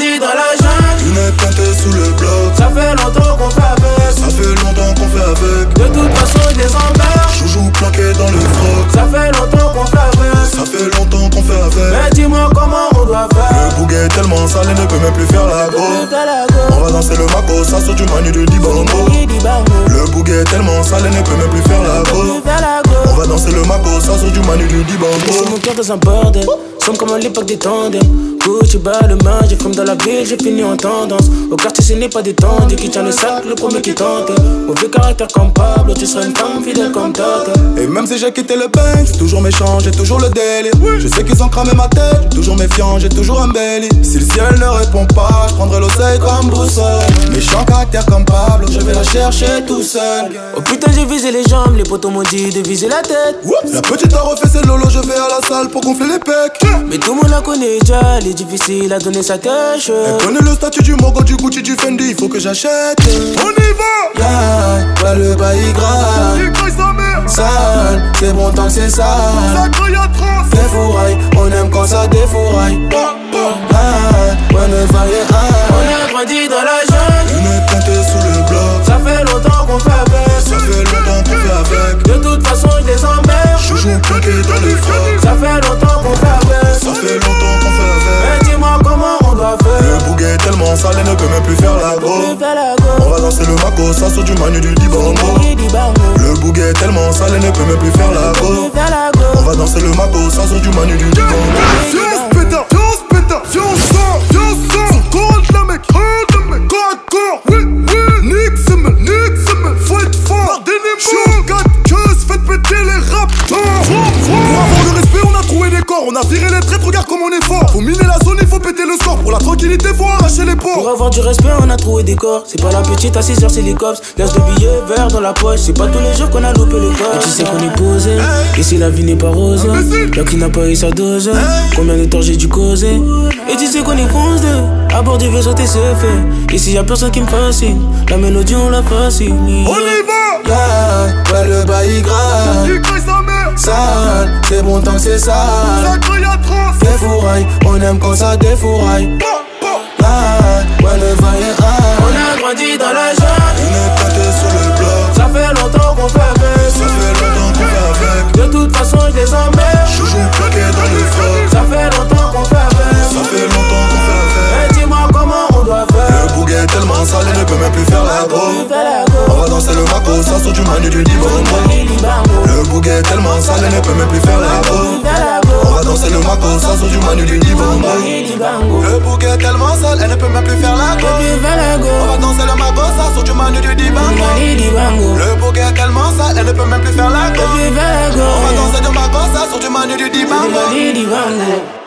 grandi dans la jungle. Lunettes teintées sous le bloc. Ça fait longtemps qu'on fait avec. Ça fait longtemps qu'on fait avec. De toute façon il les emmerde. Joujou planqué dans le froc. Ça fait longtemps qu'on fait avec. Ça fait longtemps qu'on fait avec. Mais dis-moi comment on doit faire. Le bouquet est tellement sale et ne peut même plus faire la go. On va danser le maco, ça sort du manu de Dibango. Le bouquet est tellement sale et ne peut même plus faire la go. On va danser le maco, ça sort du manu de Dibango. C'est mon cœur dans un bordel. Sommes comme à l'époque des tandems. Gucci bas le main, j'ai fume dans la ville, j'ai fini en tendance. Au quartier ce n'est pas détendu, qui tient le sac, le premier qui tente. Mauvais caractère comme Pablo, tu seras une femme fidèle comme Tata. Et même si j'ai quitté le bank, j'ai toujours méchant, j'ai toujours le délire. Je sais qu'ils ont cramé ma tête, j'ai toujours méfiant, j'ai toujours un belly. Si le ciel ne répond pas, je prendrai l'oseille comme boussole. Méchant caractère comme Pablo, je vais la chercher tout seul. Oh putain j'ai visé les jambes, les potos m'ont dit de viser la tête. La petite a refait ses lolos, je vais à la salle pour gonfler les pecs. Mais tout le monde la connaît déjà, elle est difficile à donner sa cash. Elle connaît le statut du Mogo, du Gucci, du Fendi, il faut que j'achète. On y va! Yeah, ouais le bail grave. Il crache sa mère! Sale, c'est bon tant que c'est sale. Ça croye atroce! Défouraille, on aime quand ça défouraille. Ah, ouais ne vaillez pas. On a grandi dans la jungle. Lunettes teintées sous le bloc. Ça fait longtemps qu'on fait avec. Ça fait longtemps qu'on fait avec. De toute façon je les emmerde. Joujou planqué dans le froc. Ça fait longtemps qu'on fait avec. Ça fait longtemps qu'on fait avec. Mais dis-moi comment on doit faire. Le bouquet est tellement sale et ne peut même plus faire la go. On va danser le maco, ça sort du manu du Dibango. Le bouquet est tellement sale et ne peut même plus faire la go. On va danser le maco, ça sort du manu du Dibango. Viens on se péta, viens on se péta, viens on sort, viens on sort. Corps de la mec, corps à corps, oui, oui. Nick semaine, faut être fort. J'suis 4 queues, faites péter les raptors. Pour avoir le respect, on a trouvé des corps. On a viré les traîtres, regarde comme on est fort. Faut miner la zone, il faut péter le score. Pour la tranquillité, faut arracher les ports. Pour avoir du respect, on a trouvé des corps. C'est pas la petite à 6h, c'est les cops. Glace de billets verts dans la poche. C'est pas tous les jours qu'on a loupé le corps. Et tu sais qu'on est posé. Et si la vie n'est pas rose, y'a qui n'a pas eu sa dose. Combien de temps j'ai dû causer. Et tu sais qu'on est foncé. À bord du vaisseau, t'es fait. Ici y'a personne qui me fascine. La mélodie, on la fascine. On y va! Yeah, ouais le bail grave. Il crache sa mère! Sale, c'est bon tant que c'est sale. Ça croye atroce! Défouraille, on aime quand ça défouraille. Ah, ouais ne vaillez pas. On a grandi dans la jungle. Lunettes teintées sous le bloc. Ça fait longtemps qu'on fait avec. Ça fait longtemps qu'on fait avec. De toute façon je les emmerde. Joujou planqué dans le froc. Ça fait longtemps qu'on fait avec. Ça fait longtemps qu'on fait avec. Mais dis-moi comment on doit faire. Le bouquet est tellement sale et ne peut même plus faire la go. On va danser le maco, ça sort du manu du Dibango. Le bouquet est tellement sale et ne peut même plus faire la go. On va danser le maco, ça sort du manu du Dibango. Le bouquet est tellement sale, elle ne peut même plus faire la go. On va danser le maco, ça sort du manu du Dibango. Le bouquet est tellement sale, elle ne peut même plus faire la go. On va danser le maco, ça sort du manu du Dibango.